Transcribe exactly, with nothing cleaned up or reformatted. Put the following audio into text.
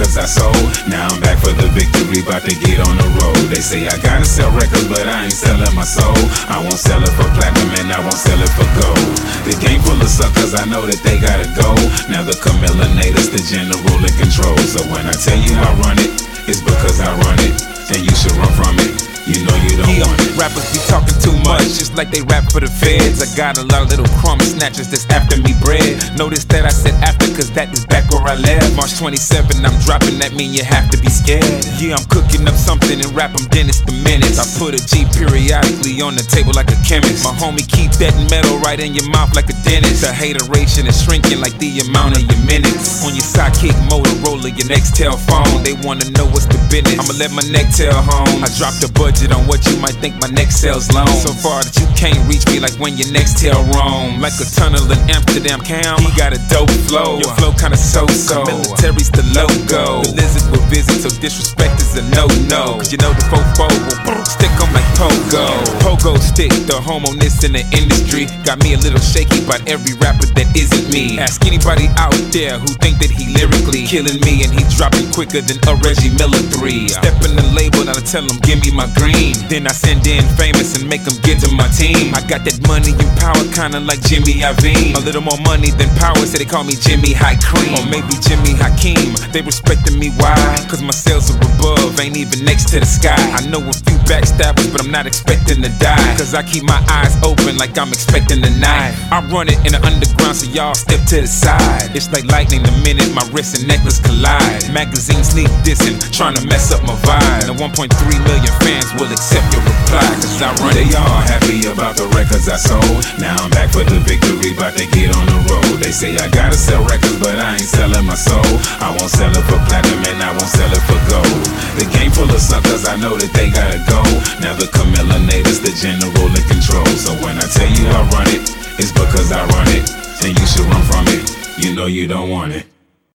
records I sold. Now I'm back for the victory, about to get on the road. They say I gotta sell records, but I ain't selling my soul. I won't sell it for platinum and I won't sell it for gold. The game full of suckers, I know that they gotta go. Now the Chameleonators, the general in control. So when I tell you I run it, it's because I run it, and you should run from it. You know you don't yeah, want it. Rappers be talking too much, just like they rap for the feds. I got a lot of little crumb snatchers that's after me bread. Notice that I said after, cause that is back where I left. March twenty-seventh, I'm dropping, that mean you have to be scared. Yeah, I'm cooking up something and rap, I'm Dennis the Menace. I put a G periodically on the table like a chemist. My homie keep that metal right in your mouth like a dentist. The hateration is shrinking like the amount of your minutes. On your sidekick Motorola, your Nextel phone, they wanna know what's the business. I'ma let my neck tell home. I dropped a budget on what you might think my next sales loan. So far that you can't reach me like when your next tail roam. Like a tunnel in Amsterdam, Cam, he got a dope flow. Your flow kinda so-so, military's the logo. The lizard will visit, so disrespect is a no-no. Cause you know the fofo will stick on like pogo. Pogo stick, the homoness in the industry. Got me a little shaky about every rapper that isn't me. Ask anybody out there who think that he lyrically killing me, and he dropping quicker than a Reggie Miller three. Step in the label, now I tell him give me my green. Then I send in famous and make them get to my team. I got that money and power kinda like Jimmy Iovine. A little more money than power, so they call me Jimmy High Cream. Or maybe Jimmy Hakeem, they respecting me, why? Cause my sales are above, ain't even next to the sky. I know a few backstabbers, but I'm not expecting to die. Cause I keep my eyes open like I'm expecting a knife. I run it in the underground, so y'all step to the side. It's like lightning the minute my wrist and necklace collide. Magazine sneak dissing, trying to mess up my vibe. And one point three million fans will accept your reply, cause I run it. They all happy about the records I sold. Now I'm back for the victory, about to get on the road. They say I gotta sell records, but I ain't selling my soul. I won't sell it for platinum and I won't sell it for gold. The game full of suckers, I know that they gotta go. Now the Chameleonators, the general in control. So when I tell you I run it, it's because I run it, and you should run from it. You know you don't want it.